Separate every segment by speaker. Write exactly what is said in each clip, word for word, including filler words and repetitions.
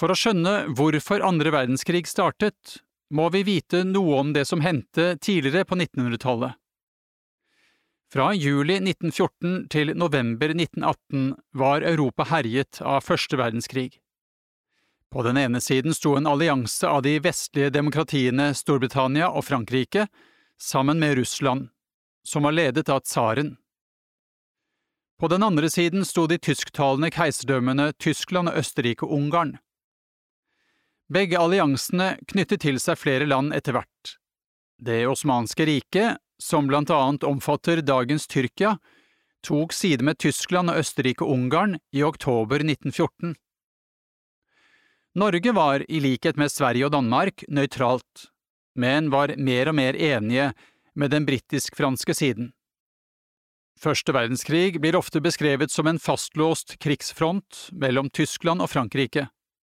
Speaker 1: For å skjønne hvorfor andre verdenskrig startet, må vi vite noe om det som hendte tidligere på nittenhundretallet. Fra juli nitten fjorten til november nitten atten var Europa herjet av første verdenskrig. På den ene siden sto en allianse av de vestlige demokratiene Storbritannia og Frankrike, sammen med Russland, som var ledet av tsaren. På den andre siden sto de tysktalende keiserdømmene Tyskland og Østerrike-Ungarn. Begge alliansene knyttet til seg flere land etter hvert. Det Osmanske riket, som blant annet omfatter dagens Tyrkia, tok side med Tyskland og Østerrike-Ungarn i oktober nitten fjorten. Norge var, i likhet med Sverige og Danmark, nøytralt, men var mer og mer enige med den britisk-franske siden. Første verdenskrig blir ofte beskrevet som en fastlåst krigsfront mellom Tyskland og Frankrike.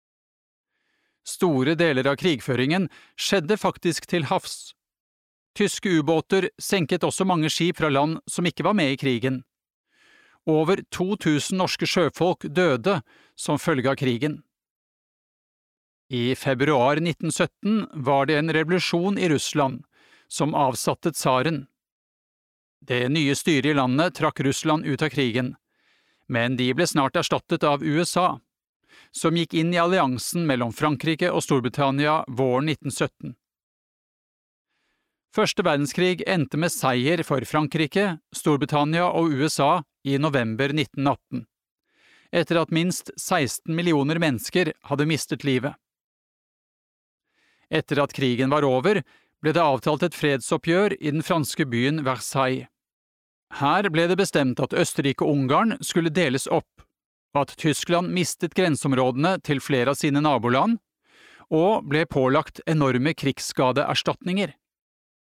Speaker 1: Store deler av krigføringen skjedde faktisk til havs. Tyske ubåter senket også mange skip fra land som ikke var med i krigen. Over to tusen norske sjøfolk døde som følge av krigen. I februar nitten sytten var det en revolusjon i Russland, som avsatte tsaren. Det nye styret i landet trakk Russland ut av krigen, men de ble snart erstattet av U S A, som gikk inn i alliansen mellom Frankrike og Storbritannia våren nitten sytten. Første verdenskrig endte med seier for Frankrike, Storbritannia og U S A i november nitten atten, etter at minst seksten millioner mennesker hadde mistet livet. Etter at krigen var over, ble det avtalt et fredsoppgjør i den franske byen Versailles. Her ble det bestemt at Østerrike og Ungarn skulle deles opp, at Tyskland mistet grenseområdene til flere av sine naboland, og ble pålagt enorme krigsskadeerstatninger.